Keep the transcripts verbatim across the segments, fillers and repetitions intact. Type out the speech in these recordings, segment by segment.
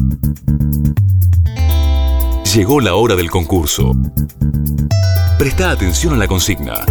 Llegó la hora del concurso. Presta atención a la consigna.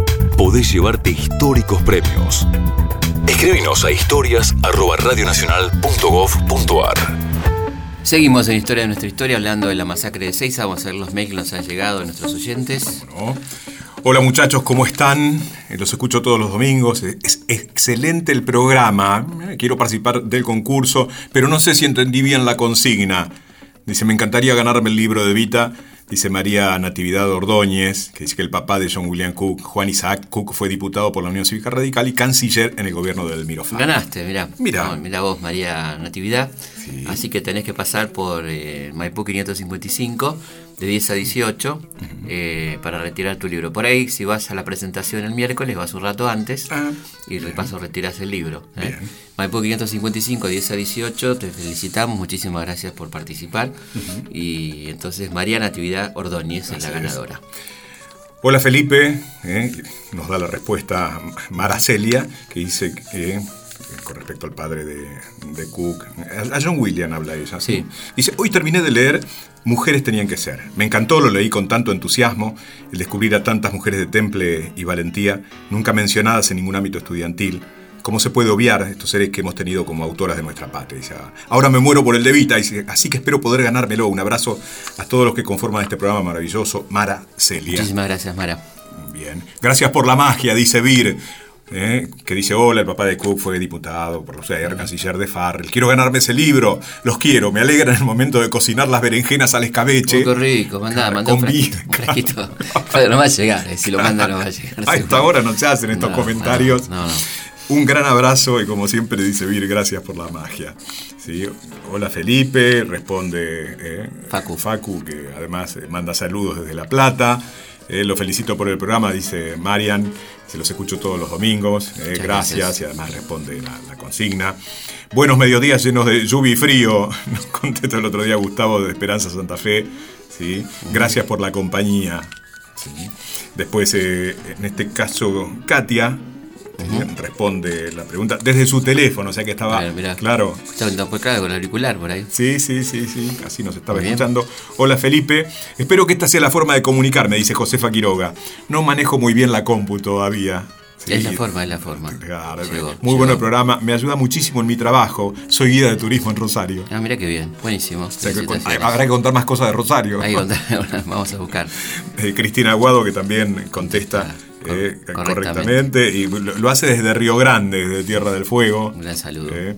Podés llevarte históricos premios. Escríbenos a historias arroba radionacional punto gov punto ar. Seguimos en Historia de Nuestra Historia hablando de la masacre de Ezeiza. Vamos a ver los mails que nos han llegado de nuestros oyentes. Bueno. Hola muchachos, ¿cómo están? Los escucho todos los domingos. Es excelente el programa. Quiero participar del concurso, pero no sé si entendí bien la consigna. Dice, me encantaría ganarme el libro de Evita. Dice María Natividad Ordóñez, que dice que el papá de John William Cook, Juan Isaac Cook, fue diputado por la Unión Cívica Radical y canciller en el gobierno de Elmiro Fabio. Ganaste, mirá. Mirá. No, mirá vos, María Natividad. Sí. Así que tenés que pasar por eh, Maipú quinientos cincuenta y cinco, de diez a dieciocho, uh-huh. eh, para retirar tu libro. Por ahí, si vas a la presentación el miércoles, vas un rato antes ah, y de paso retirás el libro. ¿eh? Maipú quinientos cincuenta y cinco, diez a dieciocho, te felicitamos, muchísimas gracias por participar. Uh-huh. Y entonces María Natividad Ordóñez es la ganadora. Es. Hola Felipe, eh, nos da la respuesta Mara Celia, que dice que eh, con respecto al padre de, de Cook, a John William habla ella. Sí. Dice, hoy terminé de leer Mujeres tenían que ser. Me encantó, lo leí con tanto entusiasmo, el descubrir a tantas mujeres de temple y valentía, nunca mencionadas en ningún ámbito estudiantil. ¿Cómo se puede obviar estos seres que hemos tenido como autoras de nuestra patria? Dice, ahora me muero por el de Evita, dice, así que espero poder ganármelo. Un abrazo a todos los que conforman este programa maravilloso. Mara Celia. Muchísimas gracias, Mara. Bien. Gracias por la magia, dice Vir. ¿Eh? Que dice, hola, el papá de Cook fue diputado, por lo sea, era canciller de Farrell. Quiero ganarme ese libro, los quiero, me alegra en el momento de cocinar las berenjenas al escabeche. Qué rico, mandá, mandá un fresquito. No va a llegar, eh, si lo manda no va a llegar. A esta hora no se hacen estos no, comentarios. No, no, no. Un gran abrazo y como siempre dice Vir, gracias por la magia. ¿Sí? Hola Felipe, responde eh, Facu. Facu, que además manda saludos desde La Plata. Eh, lo felicito por el programa, dice Marian. Se los escucho todos los domingos. Eh, gracias. gracias. Y además responde la, la consigna. Buenos mediodías llenos de lluvia y frío. Nos contestó el otro día Gustavo de Esperanza Santa Fe. ¿Sí? Gracias por la compañía. ¿Sí? Después, eh, en este caso, Katia. Uh-huh. Responde la pregunta desde su teléfono, o sea que estaba mirá, mirá. Claro. Estaba por claro, con el auricular por ahí. Sí, sí, sí, sí, así nos estaba Muy escuchando. Bien. Hola Felipe, espero que esta sea la forma de comunicarme, dice Josefa Quiroga. No manejo muy bien la compu todavía. Sí, es la forma, es la forma. Claro, llegó, muy llegó. Bueno el programa, me ayuda muchísimo en mi trabajo. Soy guía de turismo en Rosario. Ah, mira qué bien, buenísimo. O sea, que con, habrá que contar más cosas de Rosario. Ahí vamos a buscar. Eh, Cristina Aguado, que también contesta. Eh, correctamente. correctamente y lo, lo hace desde Río Grande, desde Tierra del Fuego. Un gran saludo. Eh,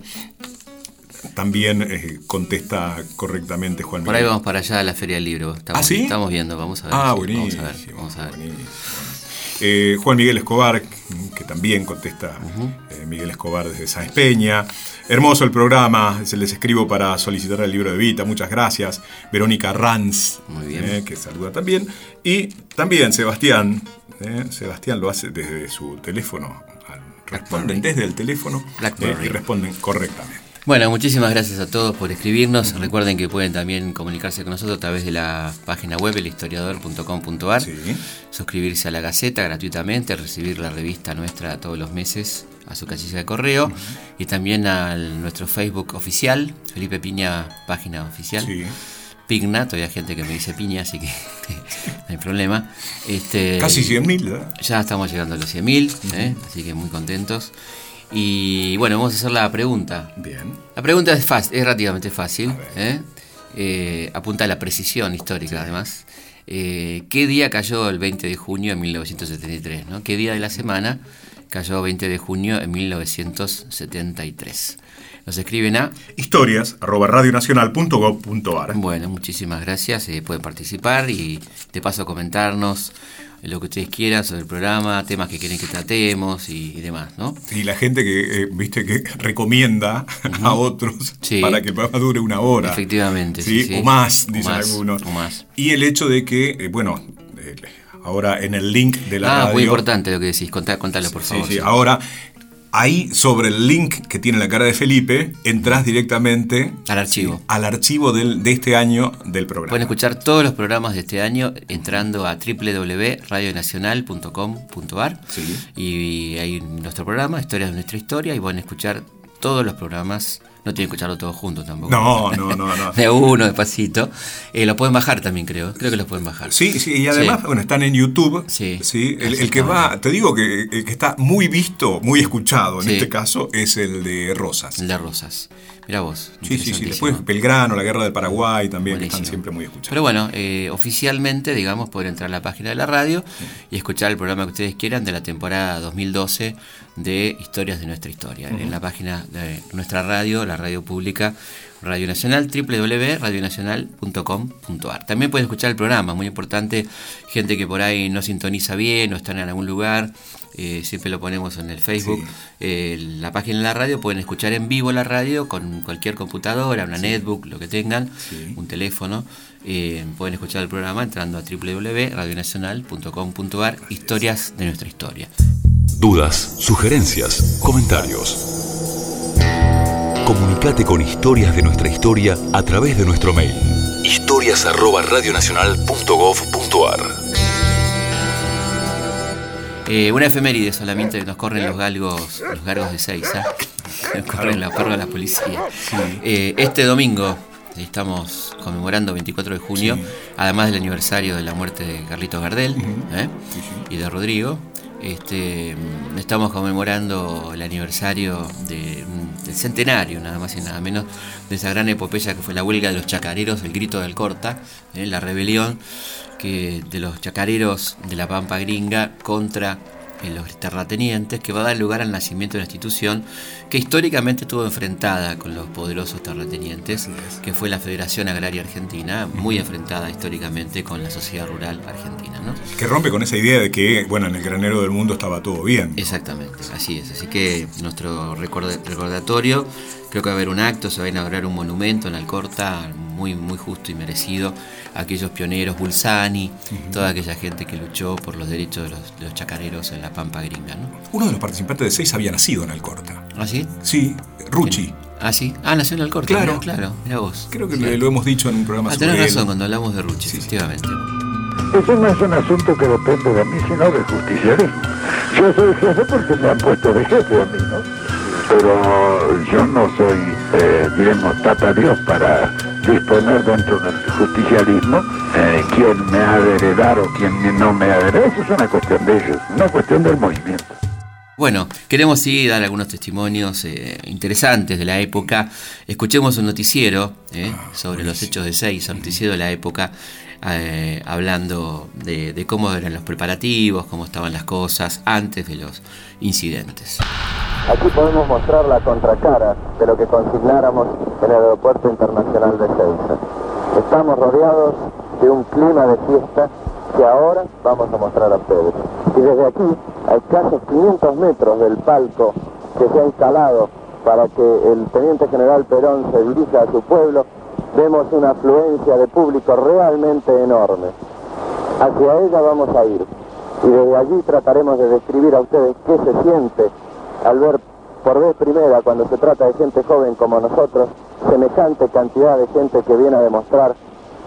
también eh, contesta correctamente Juan Miguel. Por ahí vamos para allá a la Feria del Libro. Estamos, ¿Ah, sí? Estamos viendo, vamos a ver. Ah, sí, buenísimo. Vamos a ver. Vamos a ver. Eh, Juan Miguel Escobar, que también contesta uh-huh. eh, Miguel Escobar desde Sáenz Peña. Hermoso el programa, se les escribo para solicitar el libro de Evita, muchas gracias. Verónica Ranz, Muy bien. Eh, que saluda también. Y también Sebastián. Eh, Sebastián lo hace desde su teléfono. Responden desde el teléfono eh, y responden correctamente. Bueno, muchísimas gracias a todos por escribirnos. Uh-huh. Recuerden que pueden también comunicarse con nosotros a través de la página web el historiador punto com punto ar. Sí. Suscribirse a la Gaceta gratuitamente, recibir la revista nuestra todos los meses a su casilla de correo. Uh-huh. Y también a nuestro Facebook oficial, Felipe Piña, página oficial. Sí. Pigna, todavía hay gente que me dice Piña, así que no hay problema. Este, Casi cien mil, ¿verdad? Ya estamos llegando a los cien mil, uh-huh. ¿eh? Así que muy contentos. Y bueno, vamos a hacer la pregunta. Bien. La pregunta es fácil, es relativamente fácil. ¿eh? Eh, apunta a la precisión histórica, sí. además. Eh, ¿Qué día cayó el veinte de junio de mil novecientos setenta y tres? ¿no? ¿Qué día de la semana cayó veinte de junio de mil novecientos setenta y tres? Nos escriben a historias arroba radionacional punto gov punto ar. Bueno, muchísimas gracias. Eh, pueden participar y de paso comentarnos lo que ustedes quieran sobre el programa, temas que quieren que tratemos y, y demás, ¿no? Y la gente que, eh, viste, que recomienda uh-huh. a otros sí. para que el programa dure una hora. Efectivamente. ¿Sí? Sí, sí. O más, o dicen más, algunos. O más. Y el hecho de que, eh, bueno, eh, ahora en el link de la ah, radio... Ah, muy importante lo que decís, contá, contalo por sí, favor. Sí, sí. Ahora... Ahí, sobre el link que tiene la cara de Felipe, entras directamente al archivo, sí, al archivo del, de este año del programa. Pueden escuchar todos los programas de este año entrando a doble u doble u doble u punto radio nacional punto com punto ar sí. y ahí nuestro programa, Historias de Nuestra Historia, y pueden escuchar todos los programas No tienen que escucharlo todos juntos tampoco. No, no, no, no. De uno, despacito. Eh, lo pueden bajar también, creo. Creo que los pueden bajar. Sí, sí, y además, sí. bueno, están en YouTube. Sí. sí el, el que va, te digo que el que está muy visto, muy escuchado en sí. este caso, es el de Rosas. El de Rosas. Mirá vos. Sí, sí, sí. Después Belgrano, la Guerra del Paraguay también, que están siempre muy escuchados. Pero bueno, eh, oficialmente, digamos, pueden entrar a la página de la radio sí. y escuchar el programa que ustedes quieran de la temporada dos mil doce de Historias de Nuestra Historia. Uh-huh. En la página de nuestra radio, la radio pública, Radio Nacional, doble u doble u doble u punto radio nacional punto com punto a r. También pueden escuchar el programa, muy importante, gente que por ahí no sintoniza bien o están en algún lugar, eh, siempre lo ponemos en el Facebook, sí. eh, la página de la radio, pueden escuchar en vivo la radio con cualquier computadora, una sí. netbook, lo que tengan, sí. un teléfono, eh, pueden escuchar el programa entrando a doble u doble u doble u punto radio nacional punto com punto a r, Historias de Nuestra Historia. Dudas, sugerencias, comentarios. Comunicate con Historias de Nuestra Historia a través de nuestro mail historias arroba radionacional punto gov punto a r. Eh, una efeméride solamente que nos corren los galgos, los galgos de Seiza, nos corren los perros de la policía. Sí. Eh, este domingo estamos conmemorando veinticuatro de junio, sí. además del aniversario de la muerte de Carlitos Gardel uh-huh. ¿eh? sí, sí. y de Rodrigo. Este, estamos conmemorando el aniversario de, del centenario, nada más y nada menos, de esa gran epopeya que fue la huelga de los chacareros, el grito de Alcorta, ¿eh? la rebelión que de los chacareros de la Pampa Gringa contra eh, los terratenientes, que va a dar lugar al nacimiento de una institución que históricamente estuvo enfrentada con los poderosos terratenientes, que fue la Federación Agraria Argentina, muy enfrentada históricamente con la sociedad rural argentina, ¿no? Que rompe con esa idea de que, bueno, en el granero del mundo estaba todo bien. Exactamente, así es. Así que nuestro recordatorio, creo que va a haber un acto, se va a inaugurar un monumento en Alcorta, muy, muy justo y merecido, a aquellos pioneros, Bulsani, uh-huh. toda aquella gente que luchó por los derechos de los, de los chacareros en la Pampa Gringa, ¿no? Uno de los participantes de Seis había nacido en Alcorta. ¿Ah, sí? Sí, Rucci. Ah, sí. Ah, nació en Alcorta. Claro, mirá, claro, mirá vos. Creo que claro. lo hemos dicho en un programa ah, sobre tenés él. razón cuando hablamos de Rucci, sí, efectivamente. Ese no es un asunto que depende de mí, sino del justicialismo. Yo soy jefe porque me han puesto de jefe a mí, ¿no? Pero yo no soy, eh, digamos, tata Dios para disponer dentro del justicialismo eh, quién me ha de heredar o quién no me ha de heredar. Eso es una cuestión de ellos, una cuestión del movimiento. Bueno, queremos sí dar algunos testimonios eh, interesantes de la época. Escuchemos un noticiero eh, sobre los hechos de Seiza, un noticiero de la época, eh, hablando de, de cómo eran los preparativos, cómo estaban las cosas antes de los incidentes. Aquí podemos mostrar la contracara de lo que consignáramos en el Aeropuerto Internacional de Seiza. Estamos rodeados de un clima de fiesta que ahora vamos a mostrar a ustedes. Y desde aquí, a escasos quinientos metros del palco que se ha instalado para que el Teniente General Perón se dirija a su pueblo, vemos una afluencia de público realmente enorme. Hacia ella vamos a ir. Y desde allí trataremos de describir a ustedes qué se siente al ver por vez primera, cuando se trata de gente joven como nosotros, semejante cantidad de gente que viene a demostrar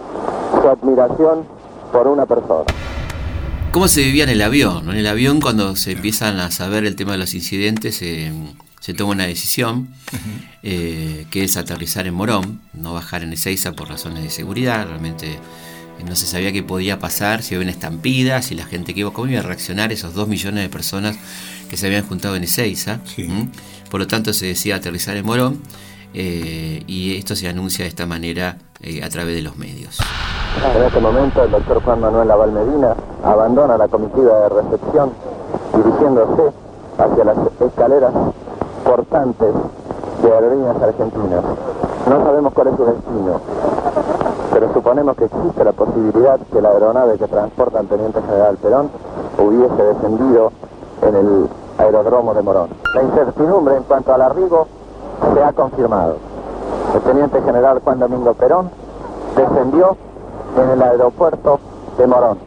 su admiración por una persona. ¿Cómo se vivía en el avión? En el avión, cuando se empiezan a saber el tema de los incidentes, eh, se toma una decisión, uh-huh. eh, que es aterrizar en Morón, no bajar en Ezeiza por razones de seguridad. Realmente eh, no se sabía qué podía pasar, si había una estampida, si la gente que iba, cómo iba a reaccionar esos dos millones de personas que se habían juntado en Ezeiza. Sí. ¿Mm? Por lo tanto, se decía aterrizar en Morón, eh, y esto se anuncia de esta manera eh, a través de los medios. En este momento el doctor Juan Manuel Laval Medina abandona la comitiva de recepción dirigiéndose hacia las escaleras portantes de Aerolíneas Argentinas. No sabemos cuál es su destino, pero suponemos que existe la posibilidad que la aeronave que transporta al Teniente General Perón hubiese descendido en el aeródromo de Morón. La incertidumbre en cuanto al arribo se ha confirmado. El Teniente General Juan Domingo Perón descendió en el aeropuerto de Morón.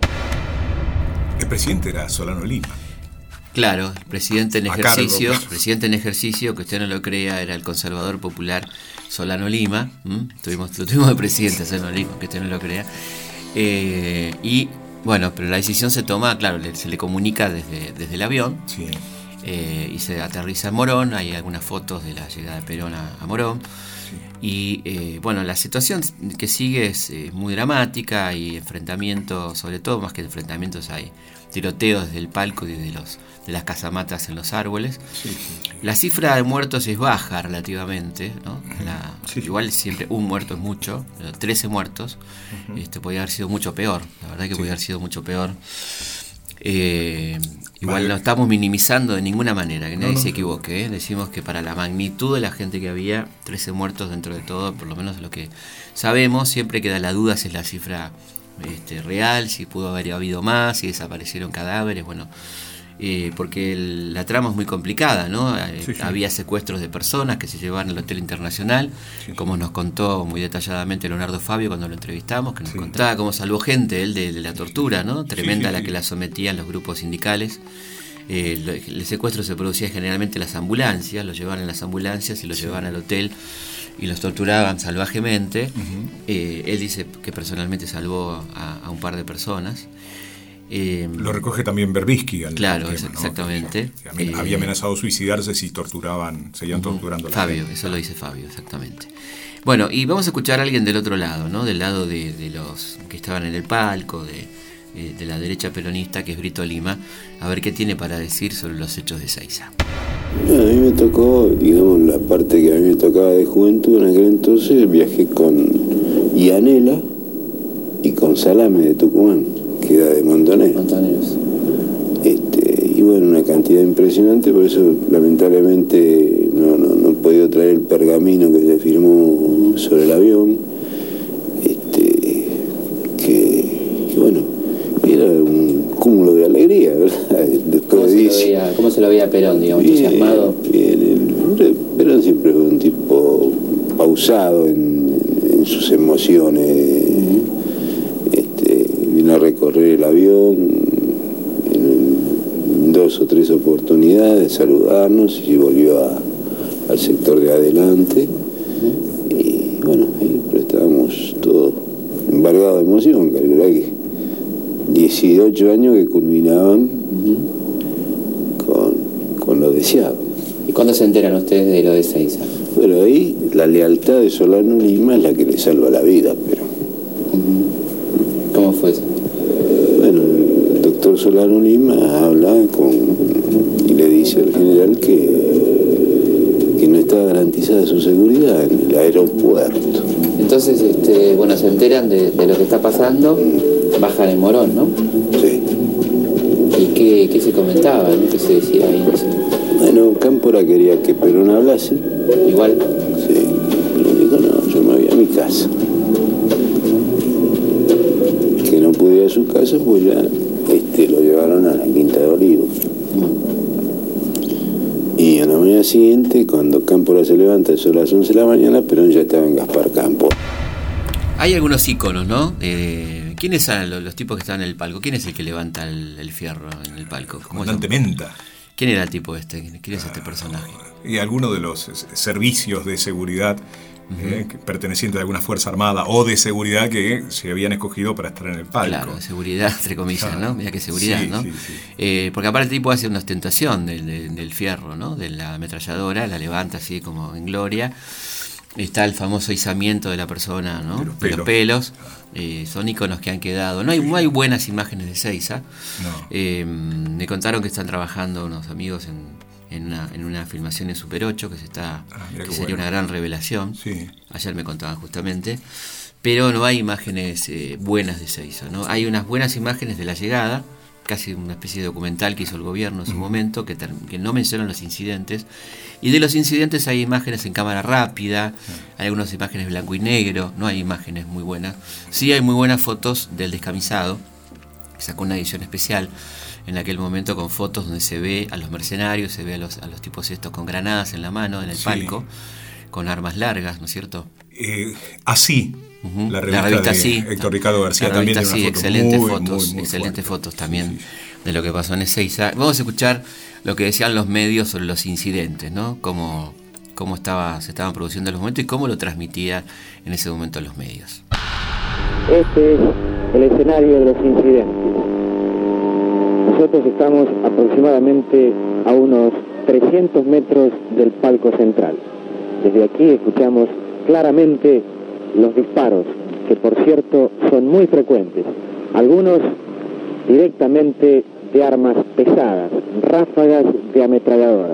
El presidente era Solano Lima. Claro, el presidente en ejercicio, cargo. presidente en ejercicio, que usted no lo crea, era el conservador popular Solano Lima. ¿Mm? Tuvimos, lo tuvimos de presidente Solano Lima, que usted no lo crea. Eh, y bueno, pero la decisión se toma, claro, le, se le comunica desde, desde el avión. Sí. eh, y se aterriza en Morón. Hay algunas fotos de la llegada de Perón a, a Morón. Sí. Y eh, bueno, la situación que sigue es eh, muy dramática. Hay enfrentamientos, sobre todo más que enfrentamientos, hay tiroteos desde el palco y desde los de las casamatas en los árboles. Sí, sí, sí. La cifra de muertos es baja relativamente, ¿no? La, sí, sí. Igual siempre un muerto es mucho, pero trece muertos, uh-huh. este, podría haber sido mucho peor, la verdad que sí. podría haber sido mucho peor. Eh, igual vale. No estamos minimizando de ninguna manera, que nadie no, no, se equivoque, ¿eh? Decimos que para la magnitud de la gente que había, trece muertos dentro de todo, por lo menos lo que sabemos, siempre queda la duda si es la cifra este, real, si pudo haber habido más, si desaparecieron cadáveres, bueno... Eh, porque el, la trama es muy complicada, ¿no? Eh, sí, sí. Había secuestros de personas que se llevaban al Hotel Internacional, sí, sí. como nos contó muy detalladamente Leonardo Fabio cuando lo entrevistamos, que nos sí. contaba cómo salvó gente él de, de la tortura, ¿no? Tremenda sí, sí, la sí. que la sometían los grupos sindicales. Eh, lo, el secuestro se producía generalmente en las ambulancias, los llevaban en las ambulancias y los sí. llevaban al hotel y los torturaban salvajemente. Uh-huh. Eh, él dice que personalmente salvó a, a un par de personas. Eh, lo recoge también Berbisky. Al claro, tema, ¿no? exactamente. Que, que, que había amenazado suicidarse si torturaban, seguían uh-huh. torturando a la Fabio, gente. Eso lo dice Fabio, exactamente. Bueno, y vamos a escuchar a alguien del otro lado, ¿no? Del lado de, de los que estaban en el palco, de, de, de la derecha peronista, que es Brito Lima, a ver qué tiene para decir sobre los hechos de Ezeiza. A mí me tocó, digamos, la parte que a mí me tocaba de juventud en aquel entonces, viajé con Ianela y con Salame de Tucumán, que era de Montoneros. Montoneros. Este, y bueno, una cantidad impresionante, por eso lamentablemente no, no, no he podido traer el pergamino que se firmó sobre el avión, este, que, que bueno, era un cúmulo de alegría, ¿verdad? Después ¿Cómo, se dice, lo veía, ¿Cómo se lo veía Perón, digamos, bien, entusiasmado? Bien, el, Perón siempre fue un tipo pausado en, en sus emociones. Uh-huh. Vino a recorrer el avión en dos o tres oportunidades, saludarnos y volvió a, al sector de adelante. Uh-huh. Y bueno, ahí estábamos todos embargados de emoción, calculá que dieciocho años que culminaban uh-huh. con, con lo deseado. ¿Y cuándo se enteran ustedes de lo de Ezeiza? Bueno, ahí la lealtad de Solano Lima es la que le salva la vida, pero... Uh-huh. ¿Cómo fue eso? Bueno, el doctor Solano Lima habla con y le dice al general que, que no está garantizada su seguridad en el aeropuerto. Entonces, este, bueno, se enteran de, de lo que está pasando, mm. bajan en Morón, ¿no? Sí. ¿Y qué, qué se comentaba, ¿no? ¿Qué se decía ahí? No sé. Bueno, Cámpora quería que Perón hablase. ¿Igual? Sí, pero dijo, no, yo me voy a mi casa. Que no pude ir a su casa, pues ya este, lo llevaron a la Quinta de Olivos. Y a la mañana siguiente, cuando Cámpora se levanta, son las once de la mañana, Perón ya estaba en Gaspar Campo. Hay algunos íconos, ¿no? Eh, ¿Quiénes son los, los tipos que están en el palco? ¿Quién es el que levanta el, el fierro en el palco? Comandante Menta. ¿Quién era el tipo este? ¿Quién es este personaje? Y alguno de los servicios de seguridad uh-huh. eh, pertenecientes a alguna fuerza armada o de seguridad que se habían escogido para estar en el palco. Claro, de seguridad, entre comillas, claro. ¿no? Mira qué seguridad, sí, ¿no? Sí, sí. Eh, porque aparte el tipo hace una ostentación del, del, del fierro, ¿no? De la ametralladora, la levanta así como en gloria. Está el famoso izamiento de la persona, ¿no? De los pelos. De los pelos. Eh, son íconos que han quedado. No hay, no hay buenas imágenes de Ezeiza. No. Eh, me contaron que están trabajando unos amigos en, en, una, en una filmación en Super ocho que se está ah, que sería bueno. Una gran revelación. Sí. Ayer me contaban justamente. Pero no hay imágenes eh, buenas de Ezeiza, ¿no? Hay unas buenas imágenes de la llegada, casi una especie de documental que hizo el gobierno en su uh-huh. momento, que, ter- que no mencionan los incidentes. Y de los incidentes hay imágenes en cámara rápida, uh-huh. hay algunas imágenes blanco y negro, no hay imágenes muy buenas. Sí hay muy buenas fotos del descamisado, que sacó una edición especial en aquel momento con fotos donde se ve a los mercenarios, se ve a los, a los tipos estos con granadas en la mano, en el sí. palco, con armas largas, ¿no es cierto? Eh, así. Uh-huh. La revista, la revista de sí. Héctor Ricardo García la también revista, tiene sí, una foto excelentes muy, fotos, muy, muy excelentes fuerte. fotos también sí, sí. de lo que pasó en Ezeiza. Vamos a escuchar lo que decían los medios sobre los incidentes, ¿no? Cómo, cómo estaba, se estaban produciendo los momentos y cómo lo transmitía en ese momento los medios. Este es el escenario de los incidentes. Nosotros estamos aproximadamente a unos trescientos metros del palco central. Desde aquí escuchamos claramente los disparos, que por cierto son muy frecuentes, algunos directamente de armas pesadas, ráfagas de ametralladoras.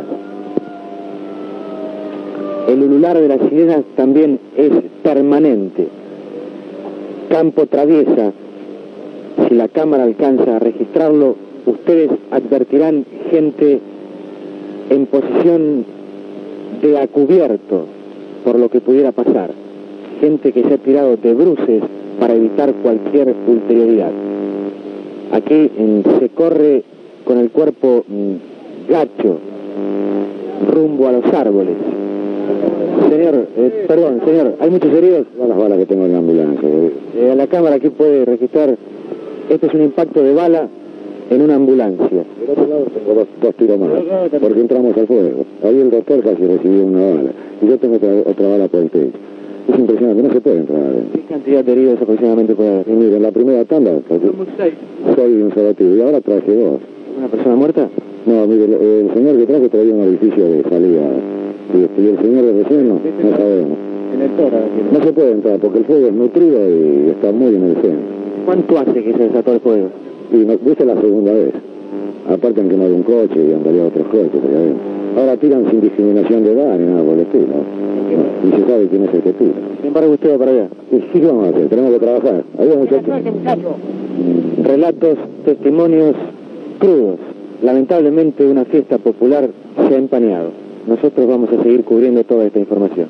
El ulular de las sirenas también es permanente. Campo traviesa, si la cámara alcanza a registrarlo, ustedes advertirán gente en posición de a cubierto por lo que pudiera pasar, gente que se ha tirado de bruces para evitar cualquier ulterioridad. Aquí en, se corre con el cuerpo mmm, gacho rumbo a los árboles. Señor, eh, perdón, señor, ¿hay muchos heridos? Todas las balas que tengo en la ambulancia. Eh, a la cámara aquí puede registrar, este es un impacto de bala en una ambulancia. Del otro lado tengo dos, dos tiros más, porque entramos al fuego. Ahí el doctor casi recibió una bala, y yo tengo otra, otra bala por el techo. Es impresionante, no se puede entrar adentro. ¿Qué cantidad de heridos aproximadamente puede haber? Y miren, la primera tanda, soy un soldativo, y ahora traje dos. ¿Una persona muerta? No, mire, el señor que traje traía un edificio de salida, y el señor de recién no, no sabemos. En el tórax. No se puede entrar, porque el fuego es nutrido y está muy en el centro. ¿Cuánto hace que se desató el fuego? Y no, viste la segunda vez. Aparte han quemado un coche y han variado otros coches allá adentro. Ahora tiran sin discriminación de edad ni nada por el estilo. No, ni se sabe quién es el que tira. Sin embargo, usted va para allá. Y sí, ¿qué vamos a hacer? Tenemos que trabajar. Había muchachos. Relatos, testimonios crudos. Lamentablemente una fiesta popular se ha empañado. Nosotros vamos a seguir cubriendo toda esta información.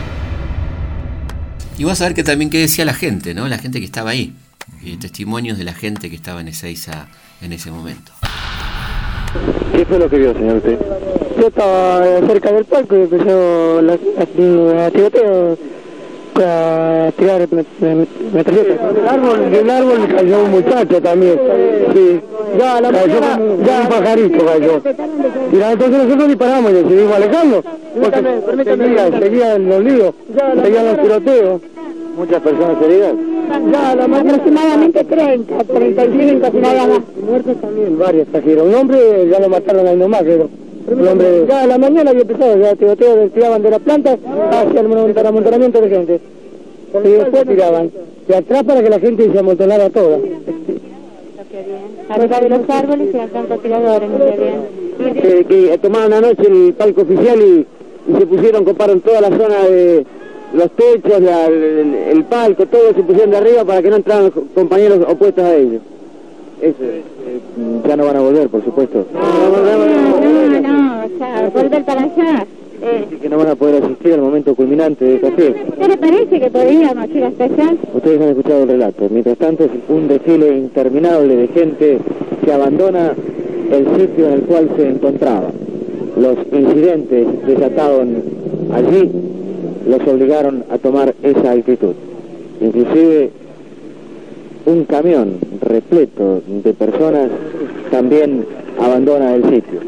Y vas a ver que también qué decía la gente, ¿no? La gente que estaba ahí. Y testimonios de la gente que estaba en Ezeiza en ese momento. ¿Qué fue lo que vio, señor, usted? Yo estaba cerca del palco y empezó la, a, a tiroteo, a tirar metralletas. Del árbol, del árbol cayó un muchacho también. Sí. Ya, la cayó como, ya, un pajarito cayó. Y entonces nosotros disparamos y decidimos alejarnos. Porque seguía, seguían los líos, seguían los tiroteos. ¿Muchas personas heridas? Ya, la aproximadamente treinta, treinta y cinco, si nada más. Muertos también, varios trajeron. Un hombre ya lo mataron ahí nomás, creo. Un hombre, ya a la mañana había empezado, ya tiroteo, tiraban de la planta hacia el amontonamiento de gente. Y después tiraban de atrás para que la gente se amontonara toda. Arriba de los árboles y al tanto tiradores, muy bien. Que, que tomaron anoche el palco oficial y, y se pusieron, coparon toda la zona de los techos, la, el, el palco, todo se pusieron de arriba para que no entraran compañeros opuestos a ellos. Eso, eh, ya no van a volver, por supuesto. No, no, no, o sea, volver para allá. Eh. Así que no van a poder asistir al momento culminante de esta fiesta. ¿Qué le parece que podríamos ir a especial? Ustedes han escuchado el relato. Mientras tanto es un desfile interminable de gente que abandona el sitio en el cual se encontraba. Los incidentes desataron allí los obligaron a tomar esa actitud. Inclusive un camión repleto de personas también abandona el sitio.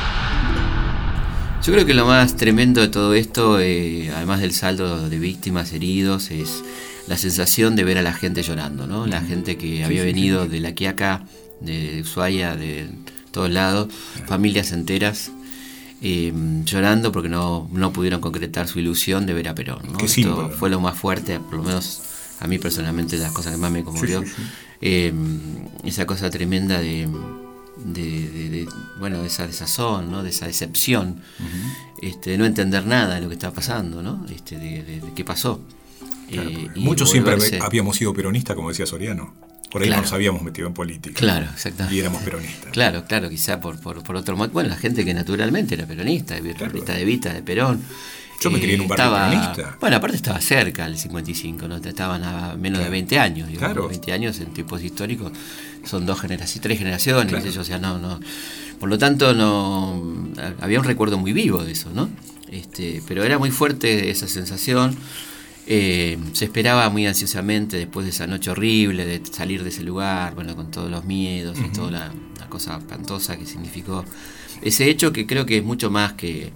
Yo creo que lo más tremendo de todo esto, eh, además del saldo de víctimas, heridos, es la sensación de ver a la gente llorando, ¿no? La gente que había sí, sí, venido sí. de La Quiaca, de Ushuaia, de todos lados, familias enteras, eh, llorando porque no, no pudieron concretar su ilusión de ver a Perón, ¿no? Esto símbolo. Fue lo más fuerte, por lo menos a mí personalmente, las cosas que más me conmovió. Sí, sí, sí. Eh, esa cosa tremenda de... De, de, de bueno de esa desazón, ¿no? De esa decepción, uh-huh. este, de no entender nada de lo que estaba pasando, ¿no? Este, de, de, de qué pasó. Claro, eh, muchos siempre habíamos sido peronistas, como decía Soriano. Por ahí claro. no nos habíamos metido en política. Claro, exactamente. Y éramos peronistas. Claro, claro, quizá por, por, por otro modo. Bueno, la gente que naturalmente era peronista, claro. peronista de Evita, de Perón. Yo me crié en un barrio estaba, peronista. Bueno, aparte estaba cerca el cincuenta y cinco, ¿no? Estaban a menos claro. de veinte años. Digo, claro. veinte años en tiempos históricos son dos generaciones, tres generaciones, claro. yo, o sea, no, no. Por lo tanto, no había un recuerdo muy vivo de eso, ¿no? Este, pero era muy fuerte esa sensación. Eh, se esperaba muy ansiosamente después de esa noche horrible de salir de ese lugar, bueno, con todos los miedos uh-huh. y toda la, la cosa espantosa que significó ese hecho, que creo que es mucho más que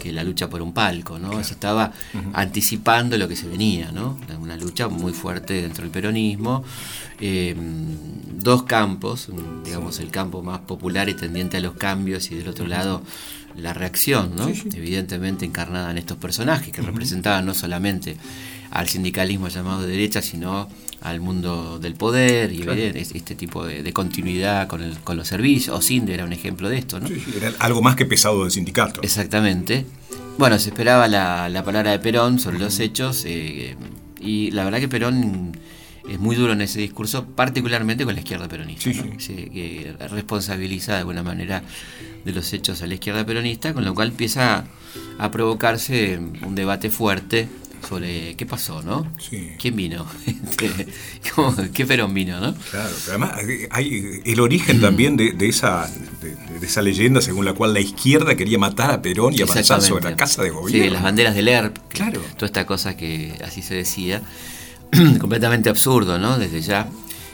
que la lucha por un palco, ¿no? Claro. Eso estaba uh-huh. anticipando lo que se venía, ¿no? Una lucha muy fuerte dentro del peronismo. Eh, dos campos, digamos, sí. el campo más popular y tendiente a los cambios, y del otro lado la reacción, ¿no? Sí, sí. Evidentemente encarnada en estos personajes que uh-huh. representaban no solamente al sindicalismo llamado de derecha, sino al mundo del poder y claro. este tipo de, de continuidad con, el, con los servicios. Osinde era un ejemplo de esto, ¿no? Sí, sí, era algo más que pesado del sindicato. Exactamente. Bueno, se esperaba la, la palabra de Perón sobre uh-huh. los hechos, eh, y la verdad que Perón es muy duro en ese discurso, particularmente con la izquierda peronista, sí, ¿no? Sí, que responsabiliza de alguna manera de los hechos a la izquierda peronista, con lo cual empieza a provocarse un debate fuerte sobre qué pasó, ¿no? Sí. ¿Quién vino? ¿Cómo, ¿Qué Perón vino, no? Claro, pero además hay el origen también de, de, esa, de, de esa leyenda según la cual la izquierda quería matar a Perón y avanzar sobre la casa de gobierno. Sí, las banderas del E R P, claro. Toda esta cosa que así se decía, completamente absurdo, ¿no? Desde ya.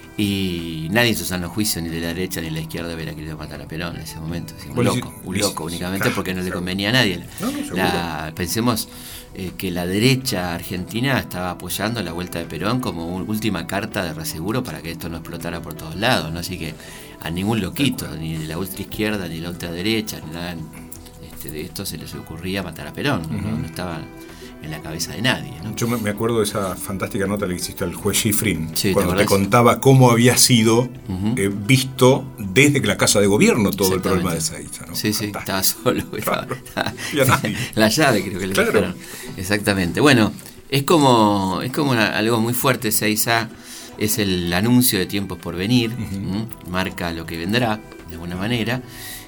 Y nadie en su sano juicio, ni de la derecha ni de la izquierda, hubiera querido matar a Perón en ese momento. Así, un bueno, loco, sí, un sí, loco sí, únicamente claro, porque no le convenía a nadie. No, no, la, pensemos eh, que la derecha argentina estaba apoyando la vuelta de Perón como una última carta de reaseguro para que esto no explotara por todos lados, ¿no? Así que a ningún loquito, ni de la ultra izquierda, ni de la ultraderecha, ni nada este, de esto se les ocurría matar a Perón, ¿no? Uh-huh. No estaba en la cabeza de nadie, ¿no? Yo me acuerdo de esa fantástica nota que hiciste al juez Schifrin, sí, cuando te, te contaba cómo había sido uh-huh. eh, visto desde la Casa de Gobierno todo el problema de Ezeiza, ¿no? Sí, sí, fantástico. estaba solo. Estaba, claro. estaba, la llave creo que le claro. dejaron. Exactamente. Bueno, es como, es como una, algo muy fuerte. Ezeiza es el anuncio de tiempos por venir, uh-huh. marca lo que vendrá, de alguna manera.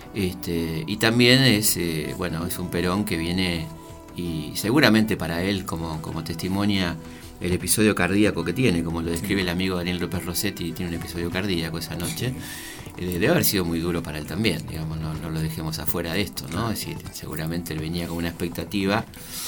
Este, y también es, eh, bueno, es un Perón que viene... Y seguramente para él, como, como testimonia el episodio cardíaco que tiene, como lo describe el amigo Daniel López Rossetti, tiene un episodio cardíaco esa noche, eh, debe haber sido muy duro para él también, digamos, no, no lo dejemos afuera de esto, ¿no? Es decir, seguramente él venía con una expectativa,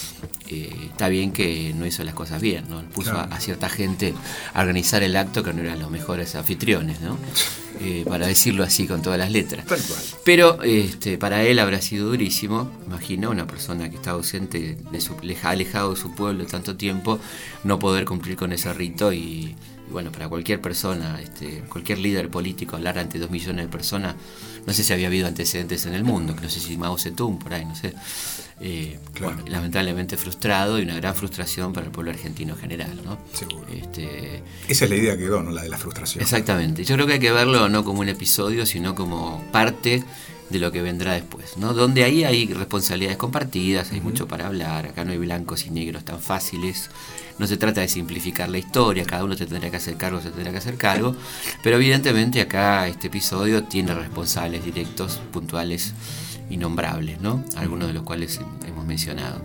eh, está bien que no hizo las cosas bien, ¿no? Puso a, a cierta gente a organizar el acto que no eran los mejores anfitriones, ¿no? Eh, para decirlo así con todas las letras. Tal cual. Pero este, para él habrá sido durísimo, imagino, una persona que está ausente, de su, alejado de su pueblo tanto tiempo, no poder cumplir con ese rito y, y bueno, para cualquier persona, este, cualquier líder político hablar ante dos millones de personas, no sé si había habido antecedentes en el mundo, no sé si Mao Zedong por ahí, no sé. Eh, claro. Bueno, lamentablemente frustrado y una gran frustración para el pueblo argentino en general, ¿no? Seguro. Este, Esa es la idea que quedó, ¿no? La de la frustración. Exactamente. Yo creo que hay que verlo no como un episodio, sino como parte de lo que vendrá después, ¿no? Donde ahí hay responsabilidades compartidas, hay uh-huh. mucho para hablar, acá no hay blancos y negros tan fáciles, no se trata de simplificar la historia, cada uno se tendrá que hacer cargo, se tendrá que hacer cargo, pero evidentemente acá este episodio tiene responsables directos, puntuales, innombrables, ¿no? Algunos de los cuales hemos mencionado.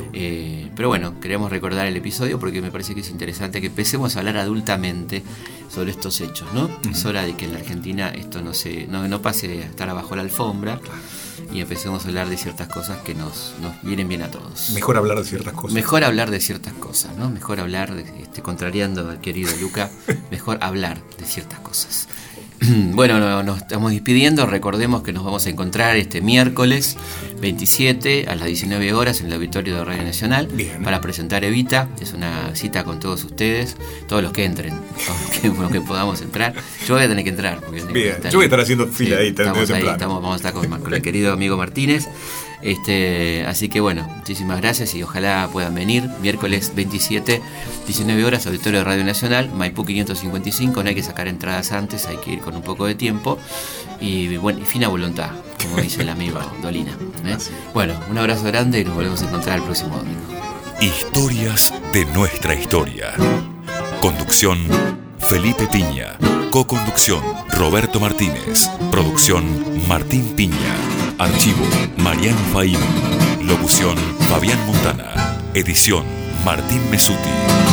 Eh, pero bueno, queremos recordar el episodio porque me parece que es interesante que empecemos a hablar adultamente sobre estos hechos, ¿no? Uh-huh. Es hora de que en la Argentina esto no se no, no pase a estar abajo la alfombra y empecemos a hablar de ciertas cosas que nos, nos vienen bien a todos. Mejor hablar de ciertas cosas. Mejor hablar de ciertas cosas, ¿no? Mejor hablar, de, este, contrariando al querido Luca, mejor hablar de ciertas cosas. Bueno, no, nos estamos despidiendo. Recordemos que nos vamos a encontrar este miércoles veintisiete a las diecinueve horas en el auditorio de Radio Nacional. Bien. Para presentar Evita. Es una cita con todos ustedes, todos los que entren, todos los que, los que podamos entrar. Yo voy a tener que entrar. Porque Bien, yo voy a estar haciendo fila sí, ahí. Estamos ahí, estamos, vamos a estar con, con el querido amigo Martínez. Este, así que bueno, muchísimas gracias y ojalá puedan venir. Miércoles veintisiete, diecinueve horas, auditorio de Radio Nacional, Maipú quinientos cincuenta y cinco. No hay que sacar entradas antes, hay que ir con un poco de tiempo y, bueno, y fina voluntad, como dice el amigo Dolina, ¿eh? Bueno, un abrazo grande y nos volvemos a encontrar el próximo domingo. Historias de nuestra historia. Conducción Felipe Piña. Co-conducción Roberto Martínez. Producción Martín Piña. Archivo Mariano Faín. Locución Fabián Montana. Edición Martín Mesuti.